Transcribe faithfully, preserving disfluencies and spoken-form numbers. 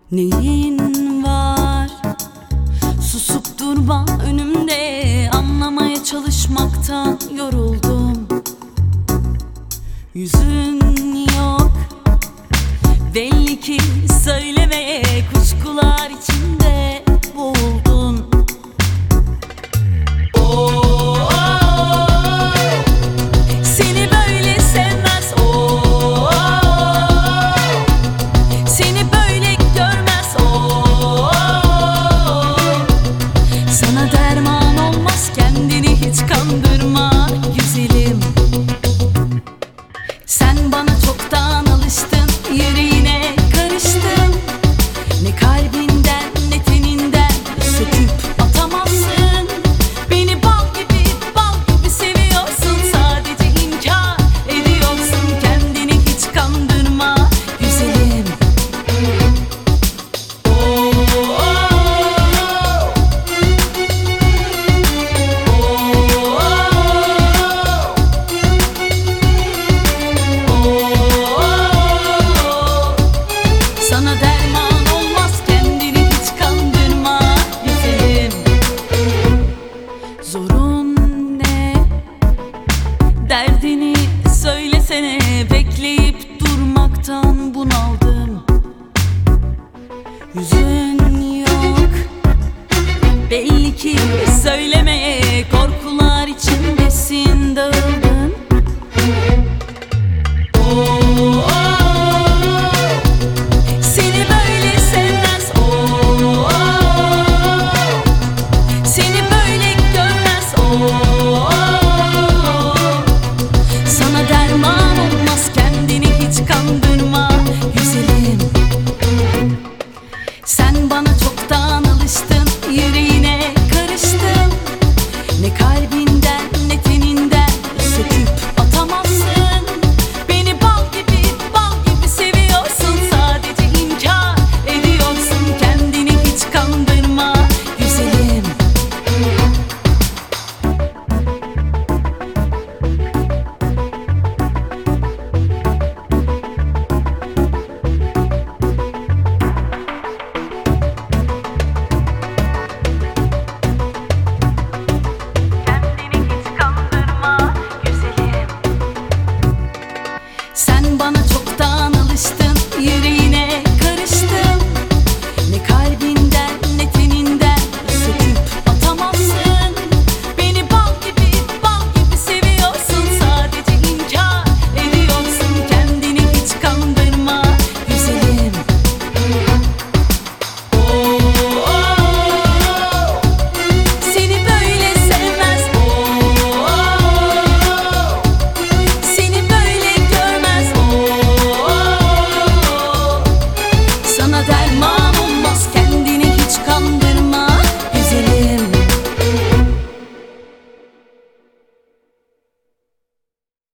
Neyin var? Susup durma önümde, anlamaya çalışmaktan yoruldum. Yüzün yok, belli ki söylemeye kuşkular içinde boğuldun. Oh, seni böyle sevmez, oh, seni böyle görmez, oh, sana derman olmaz, kendini hiç kandırma güzelim. Sen bana çoktan alıştın, yüreğine karıştın. Ne kalbinden ne teninden söküp atamazsın. Beni bal gibi bal gibi seviyorsun, sadece inkar ediyorsun, kendini hiç kandırma güzelim. Oh, oh, oh. Sana derman olmaz, kendini hiç kandırma güzelim. Zorun ne? Derdini söylesene, bekleyip durmaktan bunaldım. Yüzün yok, belli ki söylemeye korkular içindesin, dağıldın. Oh, seni böyle sevmez, oh, seni böyle görmez, oh, sana derman olmaz, kendini hiç kandırma güzelim. Sen bana çoktan alıştın, yüreğine karıştın. Ne kalbinden ne teninden söküp atamazsın. Beni bal gibi bal gibi seviyorsun, sadece inkar ediyorsun, kendini hiç kandırma güzelim. Kendini hiç kandırma güzelim. Sen bana çoktan alıştın,